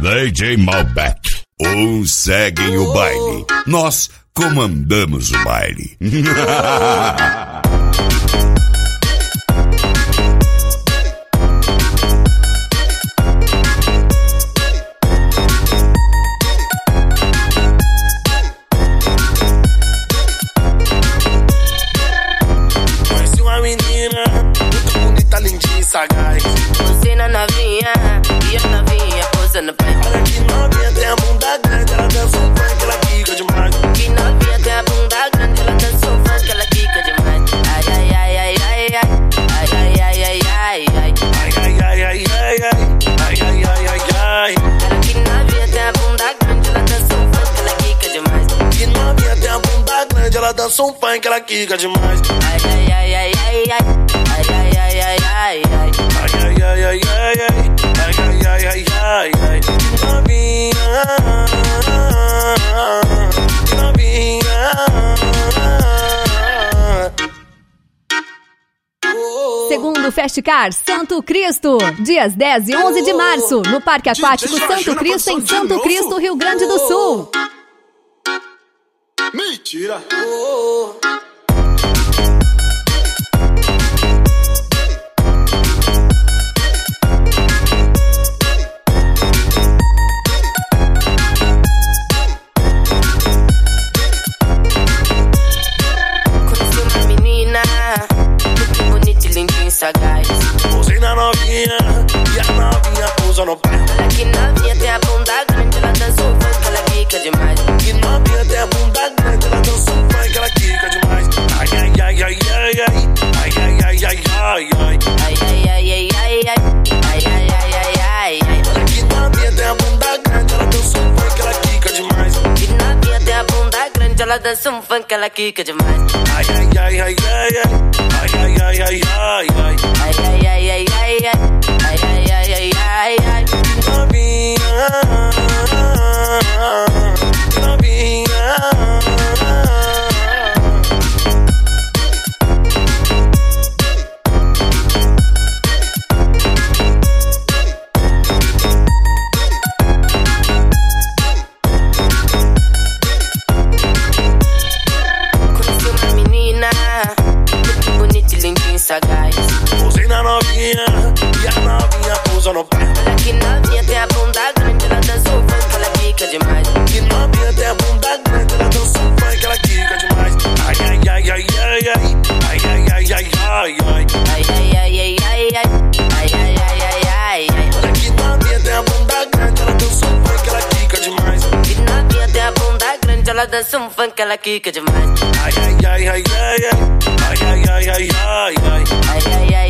DJ Malbec. Uns seguem o baile, nós comandamos o baile. Conheci uma menina muito bonita, lindinha e sagaz. Você na novinha e a novinha posando pra mim. Olha que novinha tem a bunda grande, ela dança um funk, ela quica demais. Que novinha tem a bunda grande, ela dança um funk, ela quica demais. Ai, ai, ai, ai, ai, ai. Ai, ai, ai, ai, ai, ai. Ai, ai, ai, ai, ai, ai. Ai, ai, ai, ai, ai. Ela que novinha tem a bunda grande, ela dança um funk, ela quica demais. Que novinha tem a bunda grande, ela dança um funk, ela quica demais. Ai, ai, ai, ai, ai, ai. Ai, ai, ai, ai, ai, ai. Ai, ai, ai, ai, ai, ai. Ai, ai, ai, ai, ai, ai. Novinha, novinha. Segundo Festcar Santo Cristo, dias 10 e 11 de março, no Parque Aquático Santo Cristo, em Santo Cristo, Rio Grande do Sul. Mentira. Conheci uma menina muito bonita e lindinha e sagaz. Pousei na novinha e a novinha pousa no pé. Ela que novinha tem a bunda grande, ela dança um funk, ela quica demais. Que novinha tem a bunda grande, ela dança um funk, ela quica demais. Ai, ai, ai, ai, ai, ai. Ai, ai, ai, ai, ai, ai. Ai, ai, ai, ai, ai, ai. Ai, ai, ai, ai, ai, ai. Olha que novinha tem a bunda grande, ela dança um funk, ela quica demais. Que novinha tem a bunda grande, ela dança um funk, ela quica demais. Ai, ai, ai, ai, ai, ai. Ai, ai, ai, ai, ai, ai. Ai, ai, ai, ai, ai, ai. Ai, ai, ai, ai, ai, ai. Novinha, novinha. Conheci uma menina muito bonita e lindinha e sagaz. Pousei na novinha e a novinha pousa no pé. Olha que novinha tem a bunda grande, ela dança um funk, ela quica demais. Que novinha tem a bunda grande, ela dança um funk, ela quica demais. Ai, ai, ai, ai, ai, ai. Ai, ai, ai, ai, ai, ai. Ai, ai, ai, ai, ai, ai. Ai, ai, ai, ai, ai, ai. Olha que novinha tem a bunda grande, ela dança um funk, ela quica demais. Que novinha tem a bunda grande, ela dança um funk, ela quica demais. Ai, ai, ai, ai, ai, ai. Ai, ai, ai, ai, ai, ai. Ai, ai, ai,